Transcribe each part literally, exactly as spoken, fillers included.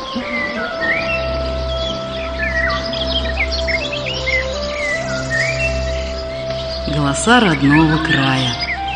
Голоса родного края.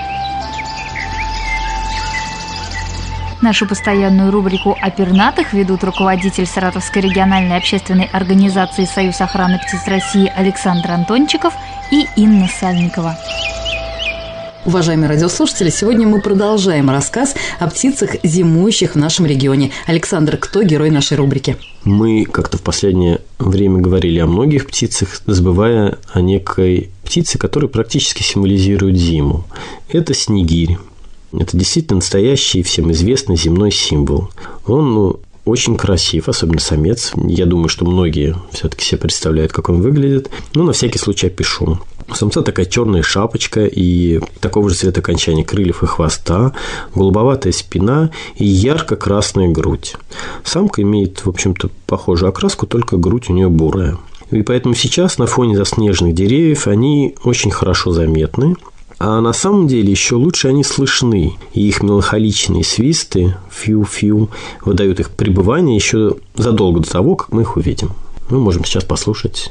Нашу постоянную рубрику о пернатых ведут руководитель Саратовской региональной общественной организации «Союз охраны птиц России» Александр Антончиков и Инна Сальникова. Уважаемые радиослушатели, сегодня мы продолжаем рассказ о птицах, зимующих в нашем регионе. Александр, кто герой нашей рубрики? Мы как-то в последнее время говорили о многих птицах, забывая о некой птице, которая практически символизирует зиму. Это снегирь. Это действительно настоящий и всем известный земной символ. Он, ну, очень красив, особенно самец. Я думаю, что многие все-таки себе представляют, как он выглядит. Но на всякий случай опишу. У самца такая черная шапочка и такого же цвета окончания крыльев и хвоста, голубоватая спина и ярко-красная грудь. Самка имеет, в общем-то, похожую окраску, только грудь у нее бурая. И поэтому сейчас на фоне заснеженных деревьев они очень хорошо заметны. А на самом деле еще лучше они слышны, и их меланхоличные свисты фью-фью выдают их пребывание еще задолго до того, как мы их увидим. Мы можем сейчас послушать.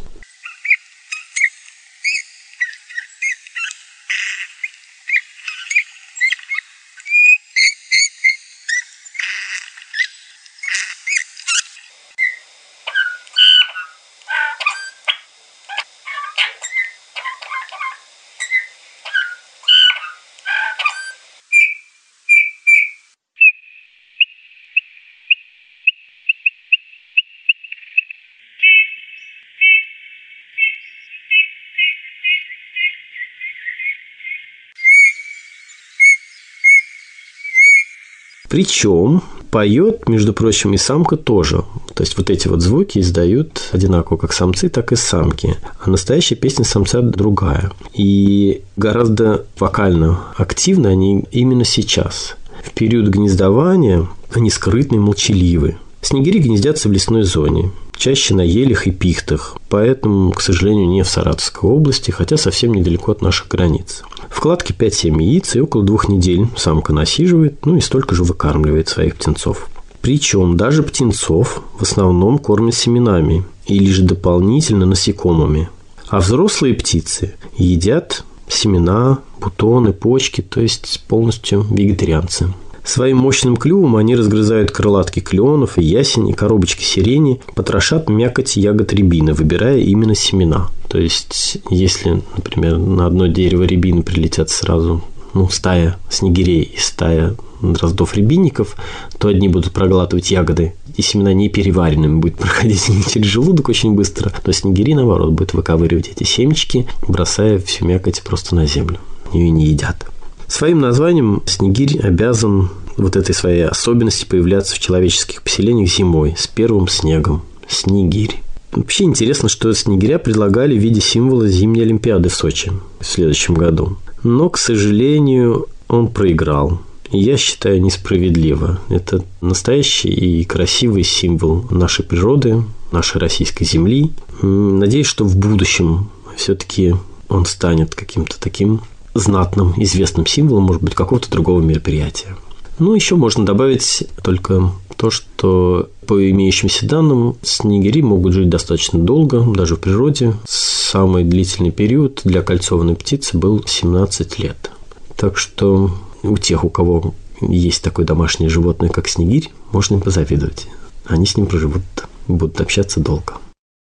Причем поет, между прочим, и самка тоже. То есть вот эти вот звуки издают одинаково как самцы, так и самки. А настоящая песня самца другая. И гораздо вокально активны они именно сейчас. В период гнездования они скрытны и молчаливы. Снегири гнездятся в лесной зоне, чаще на елях и пихтах, поэтому, к сожалению, не в Саратовской области, хотя совсем недалеко от наших границ. В кладке пять-семь яиц, и около двух недель самка насиживает, ну и столько же выкармливает своих птенцов. Причем даже птенцов в основном кормят семенами и лишь дополнительно насекомыми. А взрослые птицы едят семена, бутоны, почки, то есть полностью вегетарианцы. Своим мощным клювом они разгрызают крылатки кленов и ясени, коробочки сирени, потрошат мякоть ягод рябины, выбирая именно семена. То есть, если, например, на одно дерево рябины прилетят сразу ну, стая снегирей и стая дроздов рябинников, то одни будут проглатывать ягоды, и семена не переваренными будет проходить через желудок очень быстро, то снегири, наоборот, будут выковыривать эти семечки, бросая всю мякоть просто на землю. Ее не едят. Своим названием снегирь обязан вот этой своей особенности появляться в человеческих поселениях зимой с первым снегом. Снегирь. Вообще интересно, что снегиря предлагали в виде символа зимней Олимпиады в Сочи в следующем году. Но, к сожалению, он проиграл. И я считаю несправедливо. Это настоящий и красивый символ нашей природы, нашей российской земли. Надеюсь, что в будущем все-таки он станет каким-то таким знатным, известным символом, может быть, какого-то другого мероприятия. Ну, еще можно добавить только то, что по имеющимся данным снегири могут жить достаточно долго, даже в природе. Самый длительный период для кольцованной птицы был семнадцать лет. Так что у тех, у кого есть такое домашнее животное, как снегирь, можно им позавидовать. Они с ним проживут, будут общаться долго.